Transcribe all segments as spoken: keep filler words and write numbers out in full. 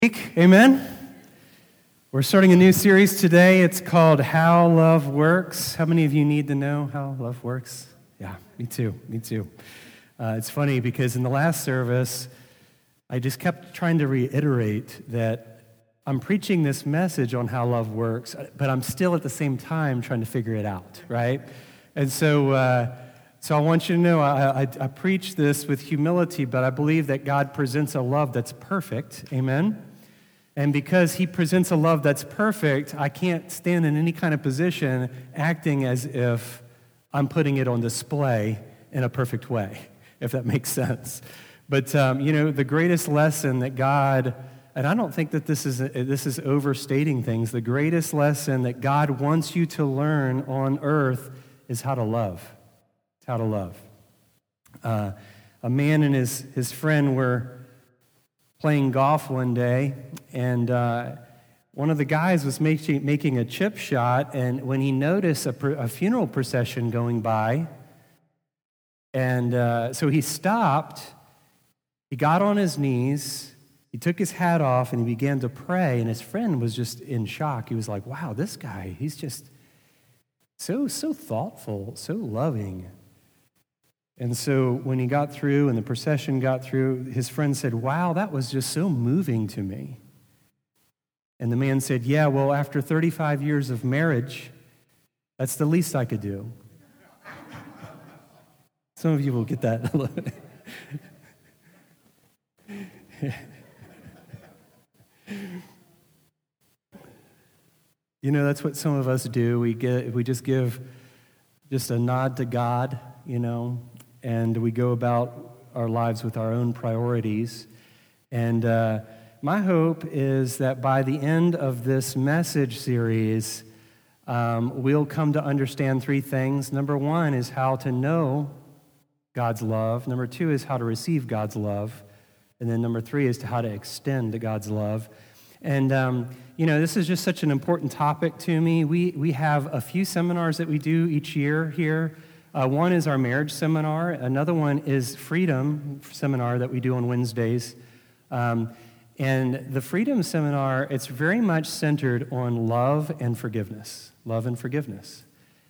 week. Amen. We're starting a new series today. It's called How Love Works. How many of you need to know how love works? Yeah, me too. Me too. Uh, it's funny because in the last service, I just kept trying to reiterate that I'm preaching this message on how love works, but I'm still at the same time trying to figure it out, right? And so, uh, so I want you to know I, I, I preach this with humility, but I believe that God presents a love that's perfect. Amen. And because he presents a love that's perfect, I can't stand in any kind of position acting as if I'm putting it on display in a perfect way, if that makes sense. But, um, you know, the greatest lesson that God, and I don't think that this is this is overstating things, the greatest lesson that God wants you to learn on earth is how to love. It's how to love. Uh, a man and his, his friend were playing golf one day, and uh, one of the guys was making, making a chip shot, and when he noticed a, a funeral procession going by, and uh, so he stopped, he got on his knees, he took his hat off, and he began to pray, and his friend was just in shock. He was like, wow, this guy, he's just so, so thoughtful, so loving. And so when he got through and the procession got through, his friend said, wow, that was just so moving to me. And the man said, yeah, well, after thirty-five years of marriage, that's the least I could do. Some of you will get that. You know, that's what some of us do. We get, we just give just a nod to God, you know, and we go about our lives with our own priorities. And uh, my hope is that by the end of this message series, um, we'll come to understand three things. Number one is how to know God's love. Number two is how to receive God's love. And then number three is to how to extend to God's love. And, um, you know, this is just such an important topic to me. We, we have a few seminars that we do each year here. Uh, one is our marriage seminar. Another one is Freedom seminar that we do on Wednesdays. Um, and the Freedom seminar, it's very much centered on love and forgiveness. Love and forgiveness.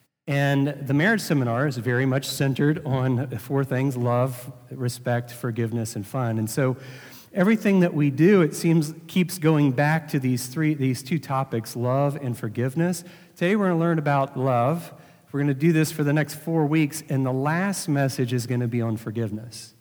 And the marriage seminar is very much centered on four things: love, respect, forgiveness, and fun. And so everything that we do, it seems, keeps going back to these three, these two topics, love and forgiveness. Today we're going to learn about love. We're going to do this for the next four weeks, and the last message is going to be on forgiveness,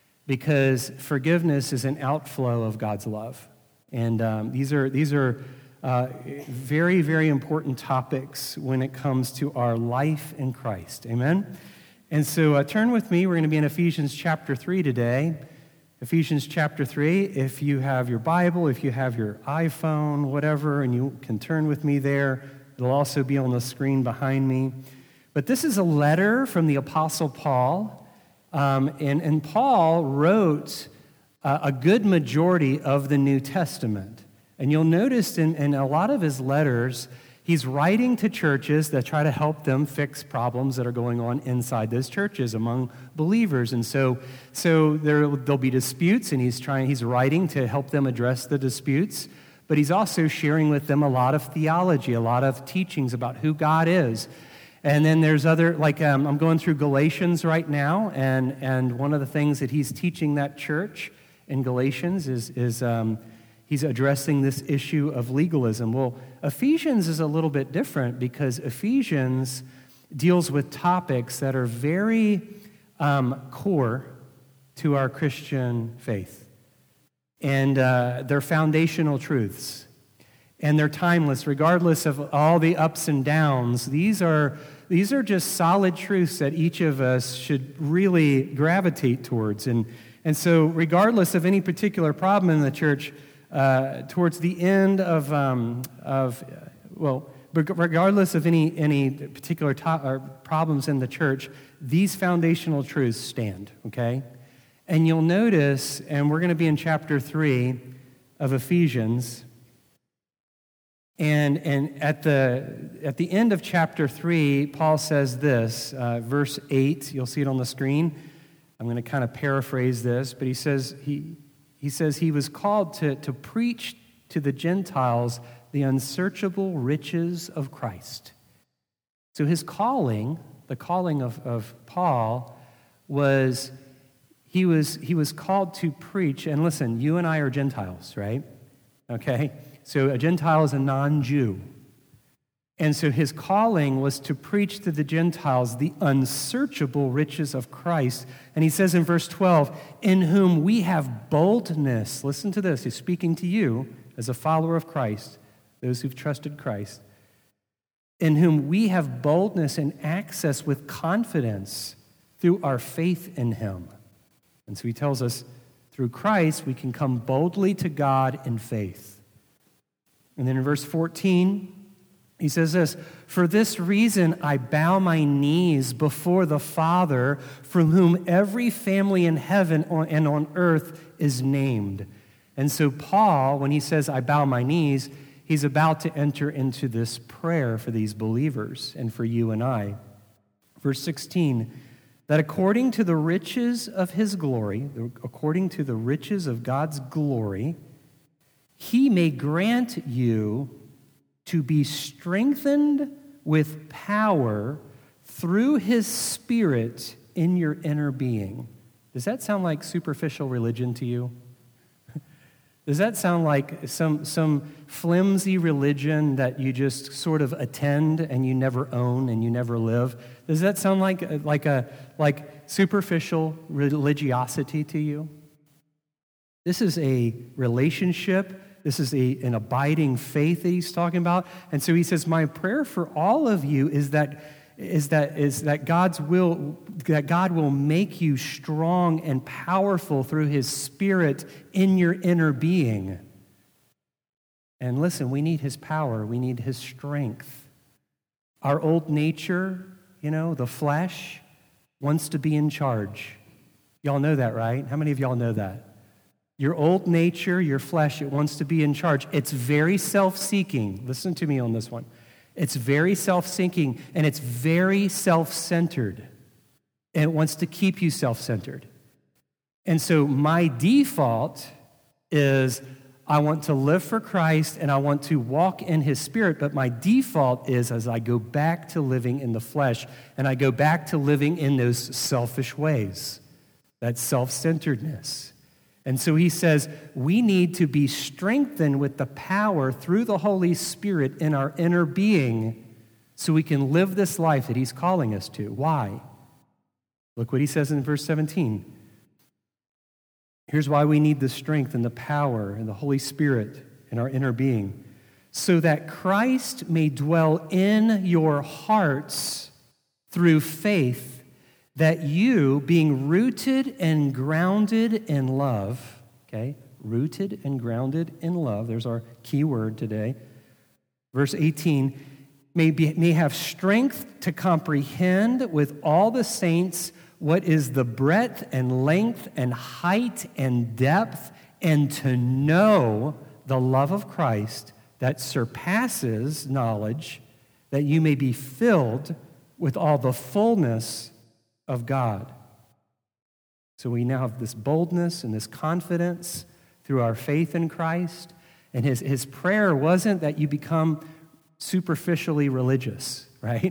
because forgiveness is an outflow of God's love. And um, these are these are uh, very, very important topics when it comes to our life in Christ. Amen? And so uh, turn with me. We're going to be in Ephesians chapter three today. Ephesians chapter three, if you have your Bible, if you have your iPhone, whatever, and you can turn with me there. It'll also be on the screen behind me. But this is a letter from the Apostle Paul, um, and, and Paul wrote uh, a good majority of the New Testament. And you'll notice in, in a lot of his letters, he's writing to churches that try to help them fix problems that are going on inside those churches among believers. And so, so there, there'll be disputes, and he's trying, he's writing to help them address the disputes. But he's also sharing with them a lot of theology, a lot of teachings about who God is. And then there's other, like um, I'm going through Galatians right now, and, and one of the things that he's teaching that church in Galatians is, is um, he's addressing this issue of legalism. Well, Ephesians is a little bit different, because Ephesians deals with topics that are very um, core to our Christian faith. And uh, they're foundational truths. And they're timeless, regardless of all the ups and downs. These are, these are just solid truths that each of us should really gravitate towards. And, and so regardless of any particular problem in the church, uh, towards the end of, um, of well, regardless of any, any particular to- or problems in the church, these foundational truths stand, okay? And you'll notice, and we're going to be in chapter three of Ephesians, and and at the at the end of chapter three, Paul says this, uh, verse eight. You'll see it on the screen. I'm going to kind of paraphrase this, but he says he He says he was called to, to preach to the Gentiles the unsearchable riches of Christ. So his calling, the calling of, of Paul, was he was he was called to preach. And listen, you and I are Gentiles, right? Okay? So a Gentile is a non-Jew. And so his calling was to preach to the Gentiles the unsearchable riches of Christ. And he says in verse twelve, in whom we have boldness. Listen to this. He's speaking to you as a follower of Christ, those who've trusted Christ. In whom we have boldness and access with confidence through our faith in him. And so he tells us, through Christ, we can come boldly to God in faith. And then in verse fourteen, he says this, for this reason I bow my knees before the Father, from whom every family in heaven and on earth is named. And so Paul, when he says I bow my knees, he's about to enter into this prayer for these believers and for you and I. Verse sixteen, that according to the riches of his glory, according to the riches of God's glory, he may grant you to be strengthened with power through his Spirit in your inner being. Does that sound like superficial religion to you? Does that sound like some, some flimsy religion that you just sort of attend and you never own and you never live? Does that sound like, like, a, like superficial religiosity to you? This is a relationship. This is a, an abiding faith that he's talking about. And so he says, my prayer for all of you is that is that is that God's will that God will make you strong and powerful through his Spirit in your inner being. And listen, we need his power, we need his strength. Our old nature, you know, the flesh, wants to be in charge. Y'all know that, right? How many of y'all know that? Your old nature, your flesh, it wants to be in charge. It's very self-seeking. Listen to me on this one. It's very self-seeking, and it's very self-centered. And it wants to keep you self-centered. And so my default is I want to live for Christ, and I want to walk in his Spirit, but my default is as I go back to living in the flesh, and I go back to living in those selfish ways, that self-centeredness. And so he says, we need to be strengthened with the power through the Holy Spirit in our inner being so we can live this life that he's calling us to. Why? Look what he says in verse seventeen. Here's why we need the strength and the power and the Holy Spirit in our inner being. So that Christ may dwell in your hearts through faith, that you, being rooted and grounded in love, okay, rooted and grounded in love, there's our key word today, verse eighteen, may, be, may have strength to comprehend with all the saints what is the breadth and length and height and depth, and to know the love of Christ that surpasses knowledge, that you may be filled with all the fullness of God. So we now have this boldness and this confidence through our faith in Christ. And his, his prayer wasn't that you become superficially religious, right?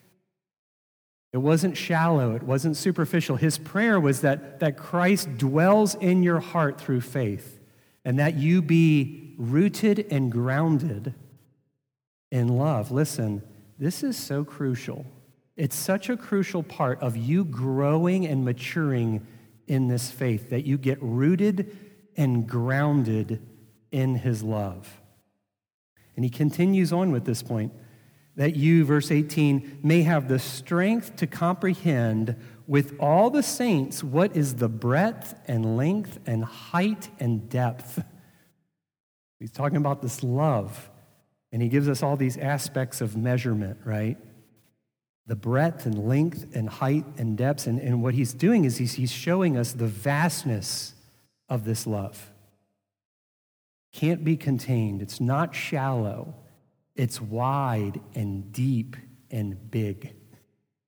It wasn't shallow. It wasn't superficial. His prayer was that, that Christ dwells in your heart through faith, and that you be rooted and grounded in love. Listen, this is so crucial. It's such a crucial part of you growing and maturing in this faith, that you get rooted and grounded in his love. And he continues on with this point, that you, verse eighteen, may have the strength to comprehend with all the saints what is the breadth and length and height and depth. He's talking about this love, and he gives us all these aspects of measurement, right? The breadth and length and height and depths. And, and what he's doing is he's, he's showing us the vastness of this love. Can't be contained. It's not shallow. It's wide and deep and big.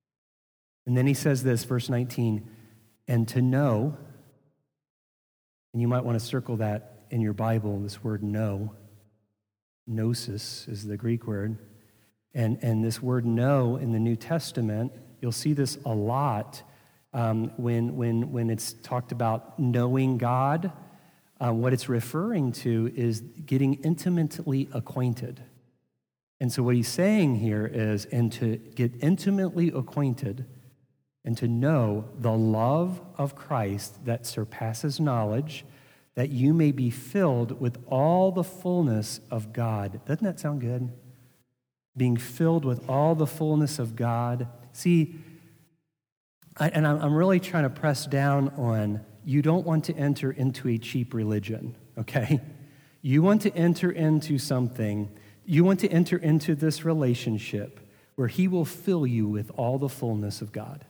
And then he says this, verse nineteen, and to know And you might want to circle that in your Bible, this word know. Gnosis is the Greek word. And, and this word know in the New Testament, you'll see this a lot um, when, when, when it's talked about knowing God. Um, what it's referring to is getting intimately acquainted. And so what he's saying here is, and to get intimately acquainted and to know the love of Christ that surpasses knowledge, that you may be filled with all the fullness of God. Doesn't that sound good? Being filled with all the fullness of God. See, I, and I'm really trying to press down on, you don't want to enter into a cheap religion, okay? You want to enter into something, you want to enter into this relationship where he will fill you with all the fullness of God.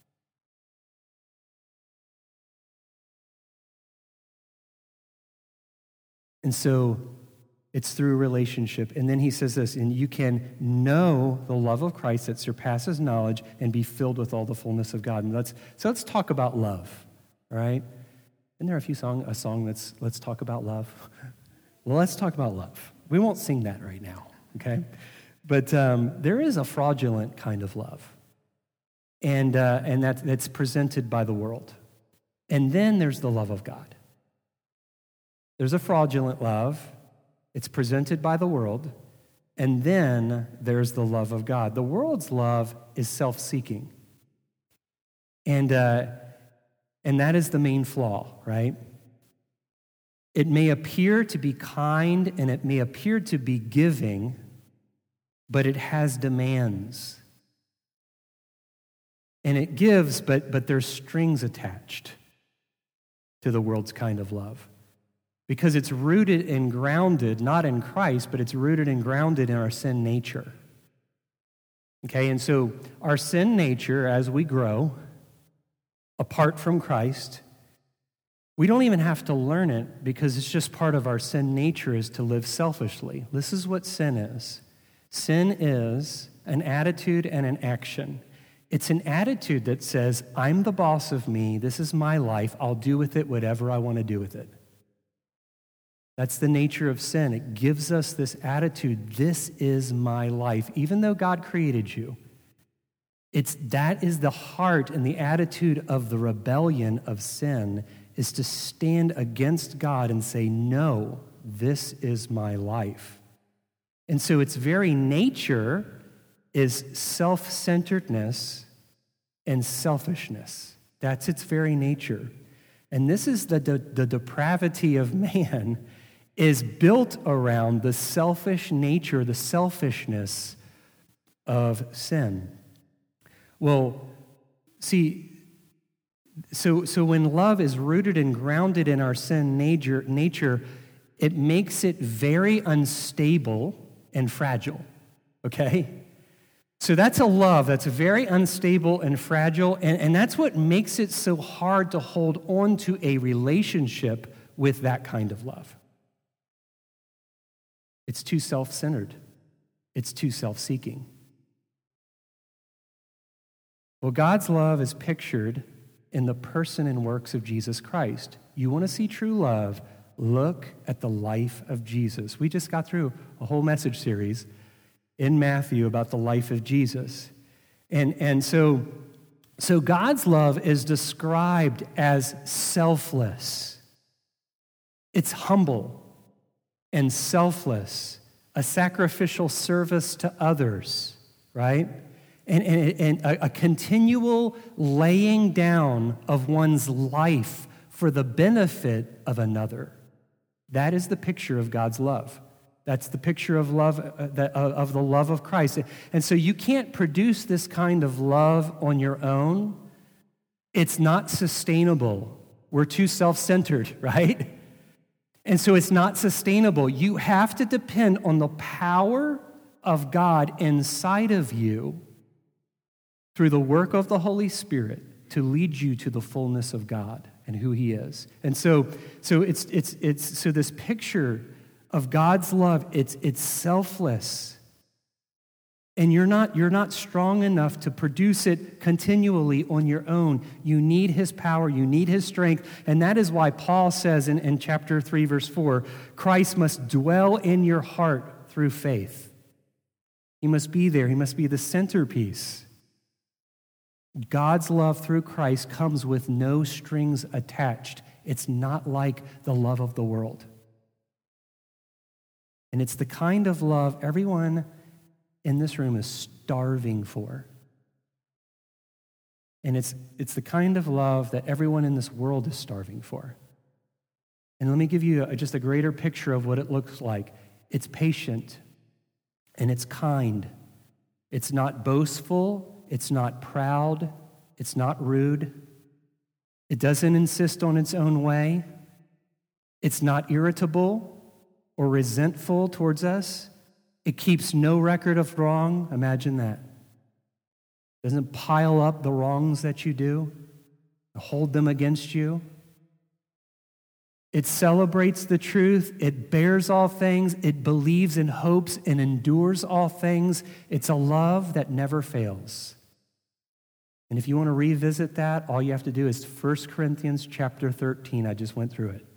And so it's through relationship. And then he says this, and you can know the love of Christ that surpasses knowledge and be filled with all the fullness of God. And let's, so let's talk about love, all right? Isn't there a few song, a song that's, let's talk about love? Well, let's talk about love. We won't sing that right now, okay? But um, there is a fraudulent kind of love, and, uh, and that, that's presented by the world. And then there's the love of God. There's a fraudulent love. It's presented by the world. And then there's the love of God. The world's love is self-seeking. And, uh, and that is the main flaw, right? It may appear to be kind and it may appear to be giving, but it has demands. And it gives, but, but there's strings attached to the world's kind of love. Because it's rooted and grounded, not in Christ, but it's rooted and grounded in our sin nature. Okay, and so our sin nature, as we grow, apart from Christ, we don't even have to learn it because it's just part of our sin nature is to live selfishly. This is what sin is. Sin is an attitude and an action. It's an attitude that says, I'm the boss of me, this is my life, I'll do with it whatever I want to do with it. That's the nature of sin. It gives us this attitude, this is my life. Even though God created you, it's that is the heart and the attitude of the rebellion of sin, is to stand against God and say, no, this is my life. And so its very nature is self-centeredness and selfishness. That's its very nature. And this is the, the, the depravity of man, is built around the selfish nature, the selfishness of sin. Well, see, so, so when love is rooted and grounded in our sin nature, nature, it makes it very unstable and fragile, okay? So that's a love that's very unstable and fragile, and, and that's what makes it so hard to hold on to a relationship with that kind of love. It's too self-centered. It's too self-seeking. Well, God's love is pictured in the person and works of Jesus Christ. You want to see true love, look at the life of Jesus. We just got through a whole message series in Matthew about the life of Jesus. And, and so, so God's love is described as selfless. It's humble and selfless, a sacrificial service to others, right? And, and, and a, a continual laying down of one's life for the benefit of another. That is the picture of God's love. That's the picture of love, uh, the, uh, of the love of Christ. And so you can't produce this kind of love on your own. It's not sustainable. We're too self-centered, right? And so it's not sustainable. You have to depend on the power of God inside of you through the work of the Holy Spirit to lead you to the fullness of God and who he is. And so, so it's it's it's so this picture of God's love, it's it's selfless. And you're not, you're not strong enough to produce it continually on your own. You need his power. You need his strength. And that is why Paul says in, in chapter three, verse four, Christ must dwell in your heart through faith. He must be there. He must be the centerpiece. God's love through Christ comes with no strings attached. It's not like the love of the world. And it's the kind of love everyone in this room is starving for. And it's, it's the kind of love that everyone in this world is starving for. And let me give you a, just a greater picture of what it looks like. It's patient, and it's kind. It's not boastful. It's not proud. It's not rude. It doesn't insist on its own way. It's not irritable or resentful towards us. It keeps no record of wrong. Imagine that. It doesn't pile up the wrongs that you do, hold them against you. It celebrates the truth. It bears all things. It believes and hopes and endures all things. It's a love that never fails. And if you want to revisit that, all you have to do is First Corinthians chapter thirteen. I just went through it.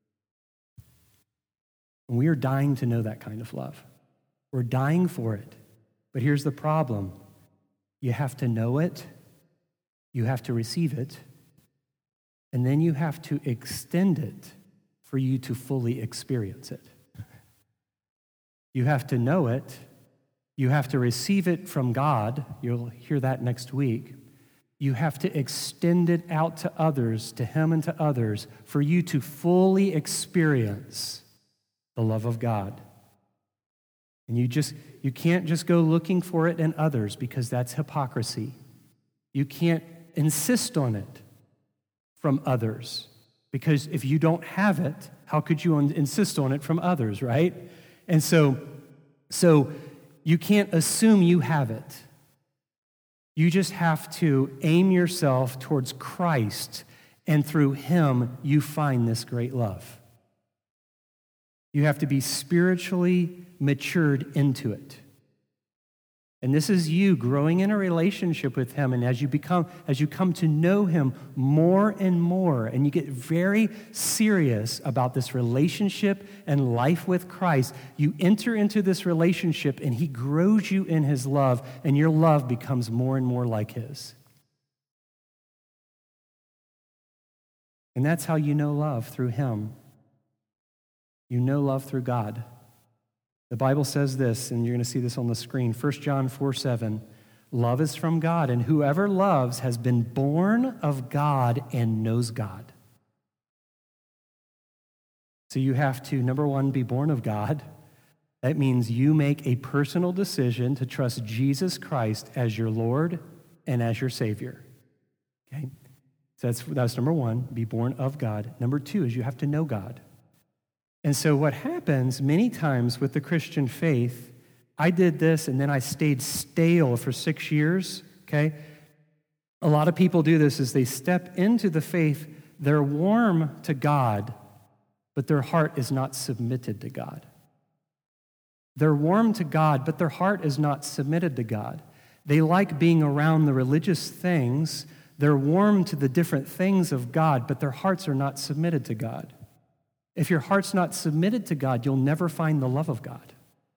And we are dying to know that kind of love. We're dying for it. But here's the problem. You have to know it, you have to receive it, and then you have to extend it for you to fully experience it. You have to know it, you have to receive it from God. You'll hear that next week. You have to extend it out to others, to him and to others, for you to fully experience the love of God. And you just you can't just go looking for it in others, because that's hypocrisy. You can't insist on it from others, because if you don't have it, how could you insist on it from others, right? And so, so you can't assume you have it. You just have to aim yourself towards Christ, and through him you find this great love. You have to be spiritually matured into it. And this is you growing in a relationship with him, and as you become as you come to know him more and more, and you get very serious about this relationship and life with Christ, you enter into this relationship and he grows you in his love, and your love becomes more and more like his. And that's how you know love, through him. You know love through God. The Bible says this, and you're going to see this on the screen, First John four seven, love is from God, and whoever loves has been born of God and knows God. So you have to, number one, be born of God. That means you make a personal decision to trust Jesus Christ as your Lord and as your Savior. Okay? So that's, that's number one, be born of God. Number two is you have to know God. And so what happens many times with the Christian faith, I did this and then I stayed stale for six years, okay? A lot of people do this as they step into the faith, they're warm to God, but their heart is not submitted to God. They're warm to God, but their heart is not submitted to God. They like being around the religious things. They're warm to the different things of God, but their hearts are not submitted to God. If your heart's not submitted to God, you'll never find the love of God.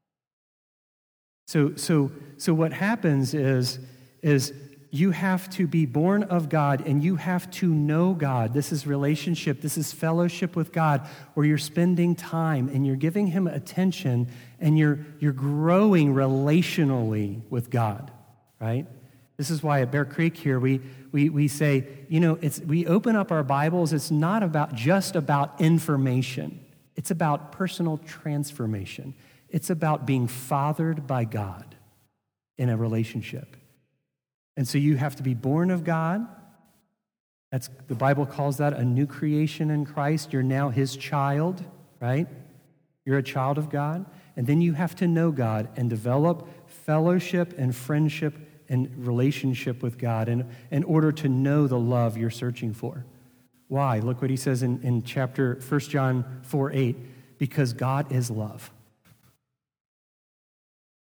So, so, so what happens is, is you have to be born of God, and you have to know God. This is relationship. This is fellowship with God, where you're spending time and you're giving him attention, and you're, you're growing relationally with God, right? This is why at Bear Creek here, we, we, we say, you know, it's, we open up our Bibles. It's not about just about information. It's about personal transformation. It's about being fathered by God in a relationship. And so you have to be born of God. That's, the Bible calls that a new creation in Christ. You're now his child, right? You're a child of God. And then you have to know God and develop fellowship and friendship and relationship with God in, in order to know the love you're searching for. Why? Look what he says in, in chapter First John four eight, because God is love.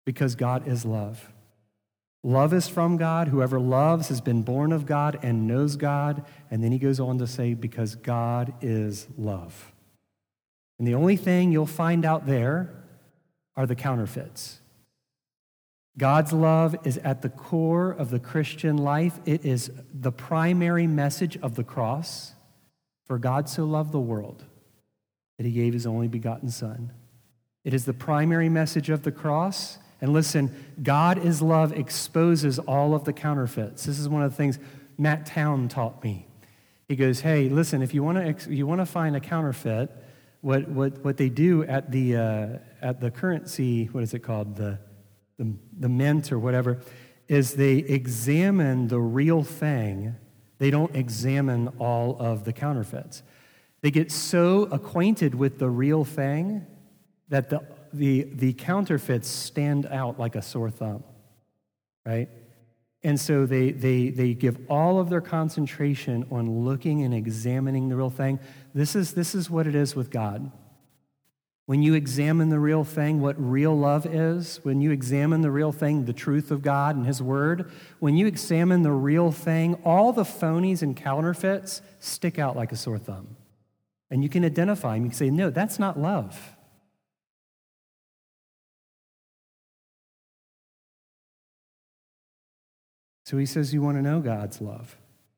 because God is love. Love is from God. Whoever loves has been born of God and knows God. And then he goes on to say, because God is love. And the only thing you'll find out there are the counterfeits. God's love is at the core of the Christian life. It is the primary message of the cross. For God so loved the world that he gave his only begotten Son. It is the primary message of the cross. And listen, God is love exposes all of the counterfeits. This is one of the things Matt Town taught me. He goes, hey, listen, if you want to you want to find a counterfeit, what what what they do at the uh, at the currency, what is it called, the The, the mint or whatever, is they examine the real thing. They don't examine all of the counterfeits. They get so acquainted with the real thing that the, the, the counterfeits stand out like a sore thumb, right? And so they, they, they give all of their concentration on looking and examining the real thing. This is, this is what it is with God. When you examine the real thing, what real love is, when you examine the real thing, the truth of God and his word, when you examine the real thing, all the phonies and counterfeits stick out like a sore thumb. And you can identify them. You can say, no, that's not love. So he says you want to know God's love.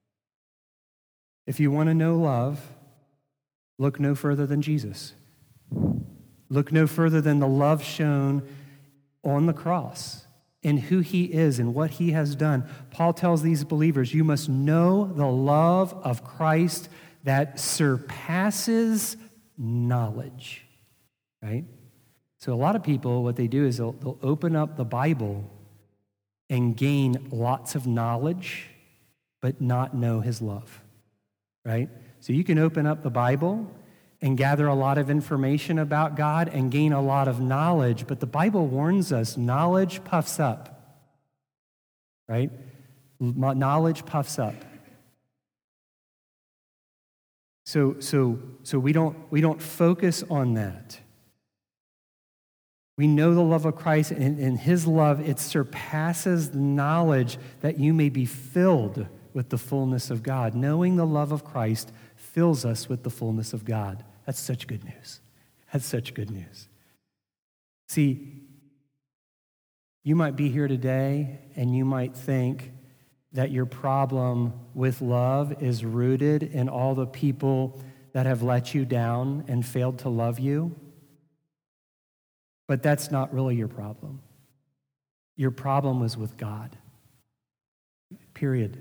If you want to know love, look no further than Jesus. Look no further than the love shown on the cross and who he is and what he has done. Paul tells these believers, you must know the love of Christ that surpasses knowledge, right? So a lot of people, what they do is they'll, they'll open up the Bible and gain lots of knowledge, but not know his love, right? So you can open up the Bible and gather a lot of information about God and gain a lot of knowledge. But the Bible warns us, knowledge puffs up, right? Knowledge puffs up. So, so, so we don't, we don't focus on that. We know the love of Christ, and in his love, it surpasses knowledge that you may be filled with the fullness of God. Knowing the love of Christ fills us with the fullness of God. That's such good news. That's such good news. See, you might be here today and you might think that your problem with love is rooted in all the people that have let you down and failed to love you. But that's not really your problem. Your problem is with God. Period.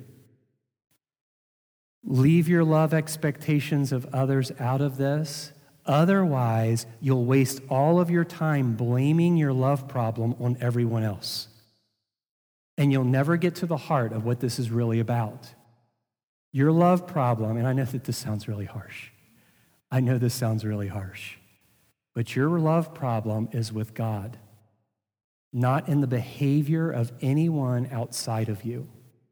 Leave your love expectations of others out of this. Otherwise, you'll waste all of your time blaming your love problem on everyone else. And you'll never get to the heart of what this is really about. Your love problem, and I know that this sounds really harsh. I know this sounds really harsh. But your love problem is with God, not in the behavior of anyone outside of you.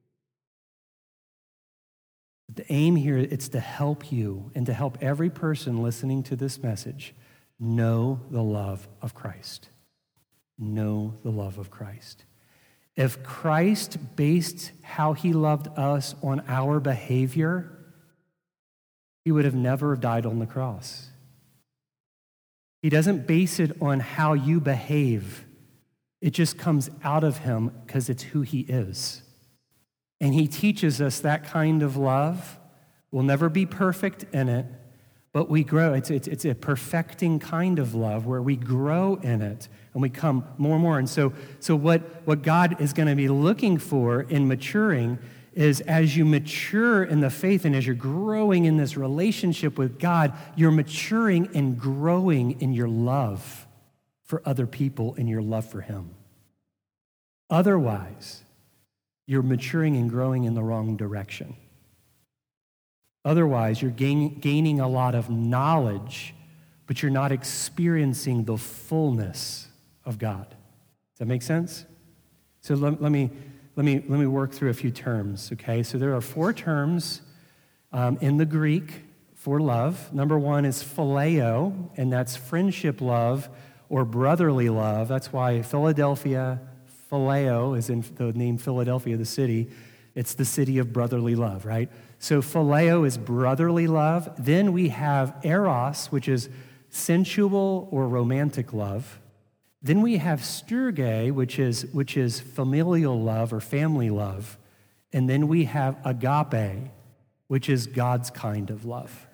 The aim here, it's to help you and to help every person listening to this message know the love of Christ. Know the love of Christ. If Christ based how he loved us on our behavior, he would have never died on the cross. He doesn't base it on how you behave. It just comes out of him because it's who he is. And he teaches us that kind of love. We'll never be perfect in it, but we grow. It's, it's, it's a perfecting kind of love where we grow in it and we come more and more. And so, so what, what God is going to be looking for in maturing is as you mature in the faith and as you're growing in this relationship with God, you're maturing and growing in your love for other people and your love for him. Otherwise, you're maturing and growing in the wrong direction. Otherwise, you're gain, gaining a lot of knowledge, but you're not experiencing the fullness of God. Does that make sense? So let, let me let me let me work through a few terms. Okay, so there are four terms um, in the Greek for love. Number one is phileo, and that's friendship love or brotherly love. That's why Philadelphia, Phileo is in the name Philadelphia, the city. It's the city of brotherly love, right? So phileo is brotherly love. Then we have eros, which is sensual or romantic love. Then we have storge, which is, which is familial love or family love. And then we have agape, which is God's kind of love.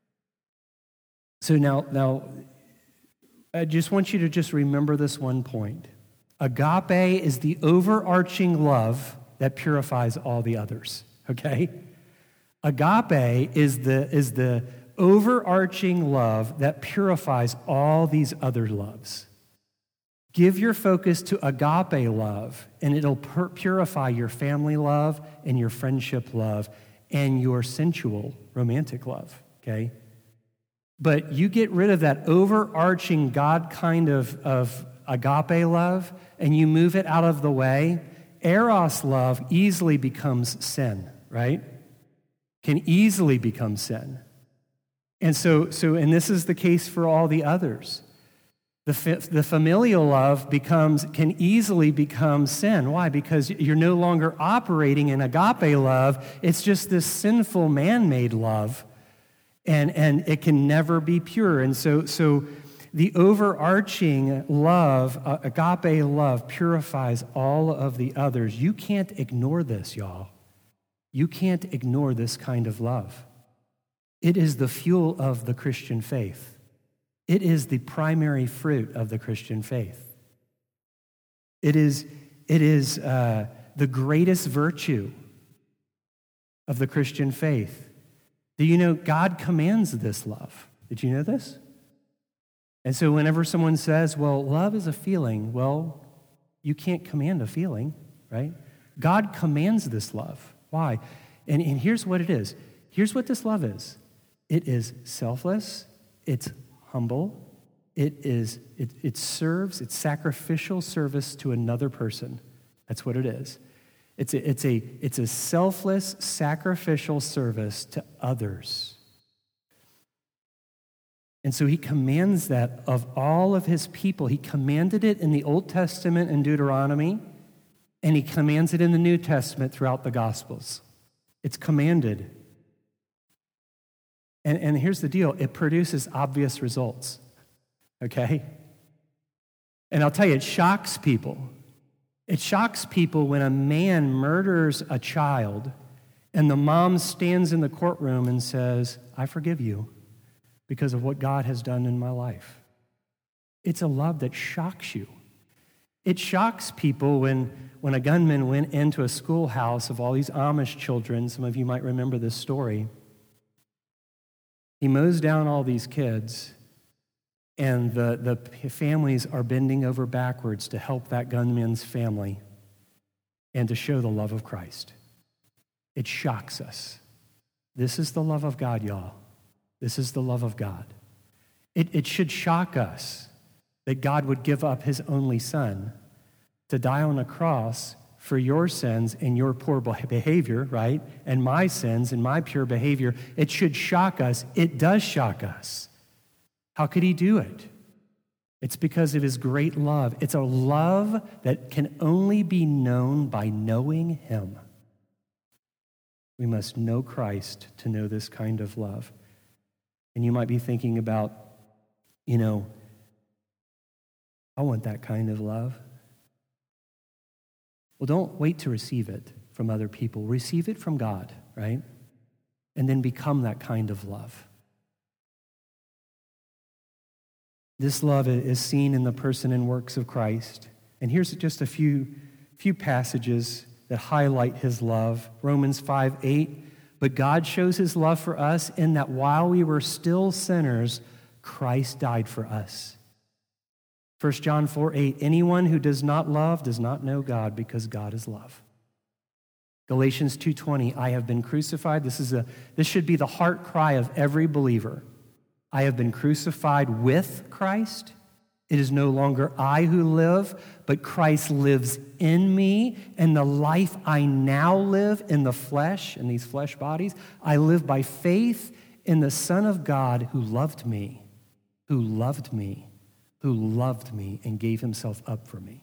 So now, now, I just want you to just remember this one point. Agape is the overarching love that purifies all the others, okay? Agape is the, is the overarching love that purifies all these other loves. Give your focus to agape love, and it'll pur- purify your family love and your friendship love and your sensual romantic love, okay? But you get rid of that overarching God kind of, of agape love, and you move it out of the way, eros love easily becomes sin, right? Can easily become sin. And so, so, and this is the case for all the others. The, the familial love becomes, can easily become sin. Why? Because you're no longer operating in agape love. It's just this sinful man-made love, and, and it can never be pure. And so, so the overarching love, uh, agape love, purifies all of the others. You can't ignore this, y'all. You can't ignore this kind of love. It is the fuel of the Christian faith. It is the primary fruit of the Christian faith. It is, it is uh, the greatest virtue of the Christian faith. Do you know God commands this love? Did you know this? And so whenever someone says, well, love is a feeling, well, you can't command a feeling, right? God commands this love. Why? And, and here's what it is. Here's what this love is. It is selfless. It's humble. It is. It, it serves. It's sacrificial service to another person. That's what it is. It's a, it's a, it's a selfless, sacrificial service to others. And so he commands that of all of his people. He commanded it in the Old Testament and Deuteronomy, and he commands it in the New Testament throughout the Gospels. It's commanded. And, and here's the deal. It produces obvious results, okay? And I'll tell you, it shocks people. It shocks people when a man murders a child and the mom stands in the courtroom and says, I forgive you because of what God has done in my life. It's a love that shocks you. It shocks people when, when a gunman went into a schoolhouse of all these Amish children. Some of you might remember this story. He mows down all these kids, and the, the families are bending over backwards to help that gunman's family and to show the love of Christ. It shocks us. This is the love of God, y'all. This is the love of God. It, it should shock us that God would give up his only son to die on a cross for your sins and your poor behavior, right? And my sins and my pure behavior. It should shock us. It does shock us. How could he do it? It's because of his great love. It's a love that can only be known by knowing him. We must know Christ to know this kind of love. And you might be thinking about, you know, I want that kind of love. Well, don't wait to receive it from other people. Receive it from God, right? And then become that kind of love. This love is seen in the person and works of Christ. And here's just a few, few passages that highlight his love. Romans five eight. But God shows his love for us in that while we were still sinners, Christ died for us. First John four eight, anyone who does not love does not know God, because God is love. Galatians two twenty, I have been crucified. This is a this should be the heart cry of every believer. I have been crucified with Christ. It is no longer I who live, but Christ lives in me, and the life I now live in the flesh, in these flesh bodies, I live by faith in the Son of God who loved me, who loved me who loved me and gave himself up for me.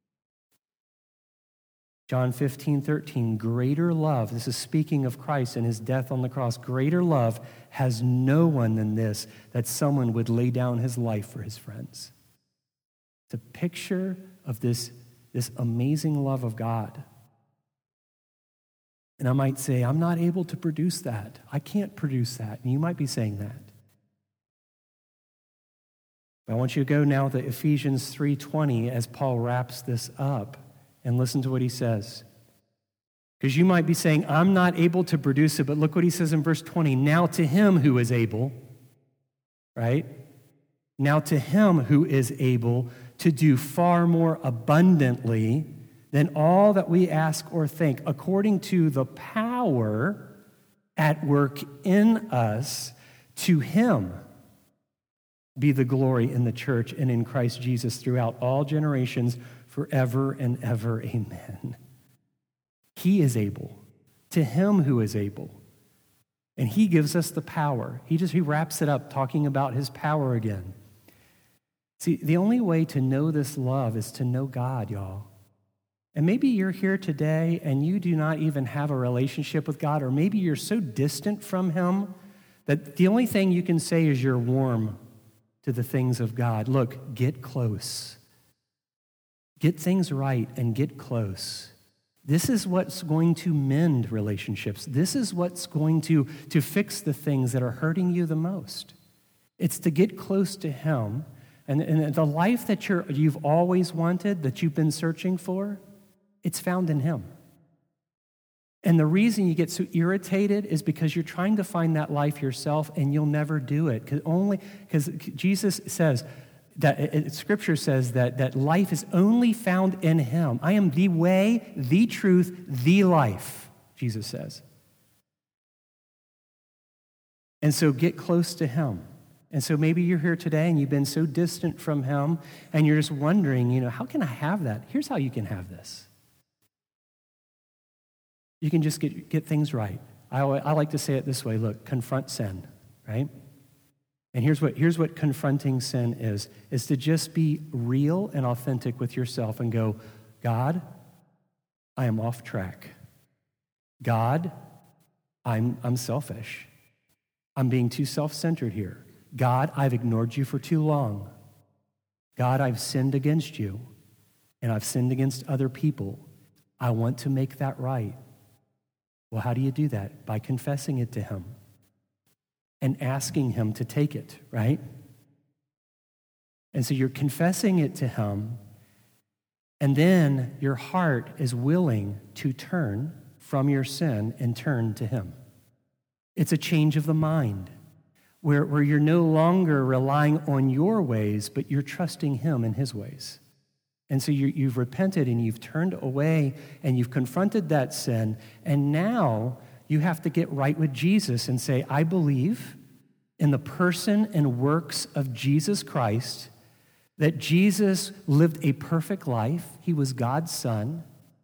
John fifteen, thirteen, greater love, this is speaking of Christ and his death on the cross, greater love has no one than this, that someone would lay down his life for his friends. It's a picture of this, this amazing love of God. And I might say, I'm not able to produce that. I can't produce that. And you might be saying that. But I want you to go now to Ephesians three twenty as Paul wraps this up. And listen to what he says. Because you might be saying, I'm not able to produce it, but look what he says in verse twenty. Now to him who is able, right? Now to him who is able to do far more abundantly than all that we ask or think, according to the power at work in us, to him be the glory in the church and in Christ Jesus throughout all generations, forever and ever, amen. He is able, to him who is able. And he gives us the power. He just, he wraps it up talking about his power again. See, the only way to know this love is to know God, y'all. And maybe you're here today and you do not even have a relationship with God, or maybe you're so distant from him that the only thing you can say is you're warm to the things of God. Look, get close. Get things right and get close. This is what's going to mend relationships. This is what's going to, to fix the things that are hurting you the most. It's to get close to him. And, and the life that you're, you've always wanted, that you've been searching for, it's found in him. And the reason you get so irritated is because you're trying to find that life yourself and you'll never do it. Because only because Jesus says, that it, Scripture says that, that life is only found in him. I am the way, the truth, the life, Jesus says. And so get close to him. And so maybe you're here today and you've been so distant from him and you're just wondering, you know, how can I have that? Here's how you can have this. You can just get, get things right. I, I like to say it this way, look, confront sin, right? And here's what, here's what confronting sin is, is to just be real and authentic with yourself and go, God, I am off track. God, I'm, I'm selfish. I'm being too self-centered here. God, I've ignored you for too long. God, I've sinned against you, and I've sinned against other people. I want to make that right. Well, how do you do that? By confessing it to him and asking him to take it, right? And so you're confessing it to him, and then your heart is willing to turn from your sin and turn to him. It's a change of the mind where, where you're no longer relying on your ways, but you're trusting him and his ways. And so you, you've repented and you've turned away and you've confronted that sin, and now you have to get right with Jesus and say, I believe in the person and works of Jesus Christ, that Jesus lived a perfect life. He was God's son.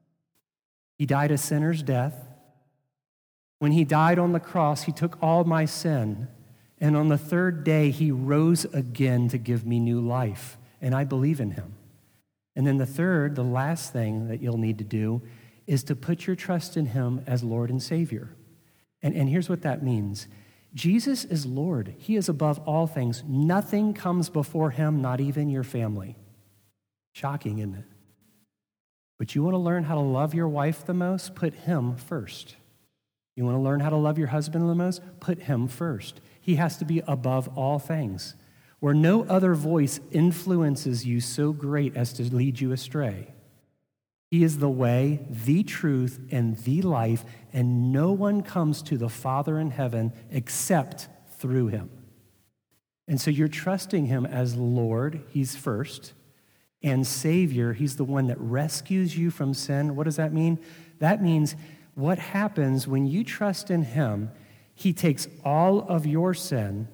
He died a sinner's death. When he died on the cross, he took all my sin. And on the third day, he rose again to give me new life. And I believe in him. And then the third, the last thing that you'll need to do is to put your trust in him as Lord and Savior. And, and here's what that means. Jesus is Lord. He is above all things. Nothing comes before him, not even your family. Shocking, isn't it? But you want to learn how to love your wife the most? Put him first. You want to learn how to love your husband the most? Put him first. He has to be above all things, where no other voice influences you so great as to lead you astray. He is the way, the truth, and the life, and no one comes to the Father in heaven except through him. And so you're trusting him as Lord, he's first, and Savior, he's the one that rescues you from sin. What does that mean? That means what happens when you trust in him, he takes all of your sin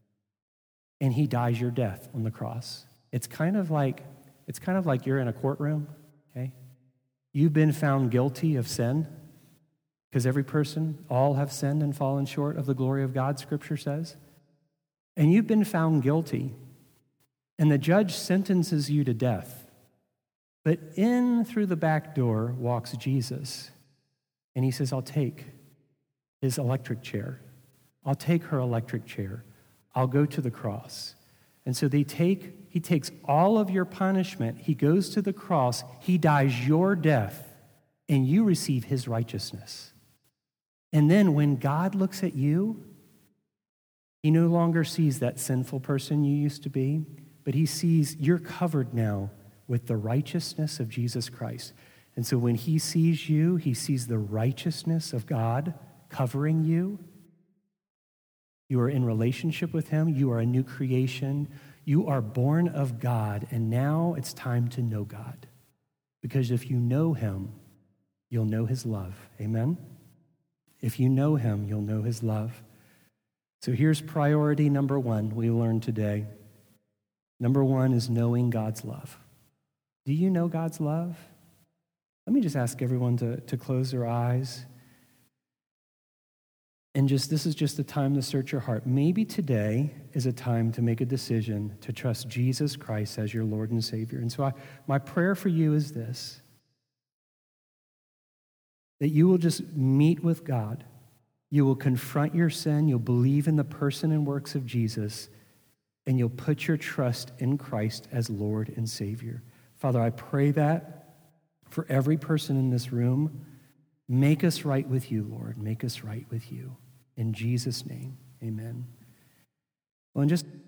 and he dies your death on the cross. It's kind of like, it's kind of like you're in a courtroom, okay? You've been found guilty of sin, because every person, all have sinned and fallen short of the glory of God, Scripture says. And you've been found guilty. And the judge sentences you to death. But in through the back door walks Jesus. And he says, I'll take his electric chair. I'll take her electric chair. I'll go to the cross. And so they take, he takes all of your punishment. He goes to the cross. He dies your death. And you receive his righteousness. And then when God looks at you, he no longer sees that sinful person you used to be, but he sees you're covered now with the righteousness of Jesus Christ. And so when he sees you, he sees the righteousness of God covering you. You are in relationship with him. You are a new creation. You are born of God, and now it's time to know God. Because if you know him, you'll know his love. Amen? If you know him, you'll know his love. So here's priority number one we learned today. Number one is knowing God's love. Do you know God's love? Let me just ask everyone to, to close their eyes. And just this is just a time to search your heart. Maybe today is a time to make a decision to trust Jesus Christ as your Lord and Savior. And so I, my prayer for you is this, that you will just meet with God. You will confront your sin. You'll believe in the person and works of Jesus, and you'll put your trust in Christ as Lord and Savior. Father, I pray that for every person in this room. Make us right with you, Lord. Make us right with you. In Jesus' name, amen. Well, and just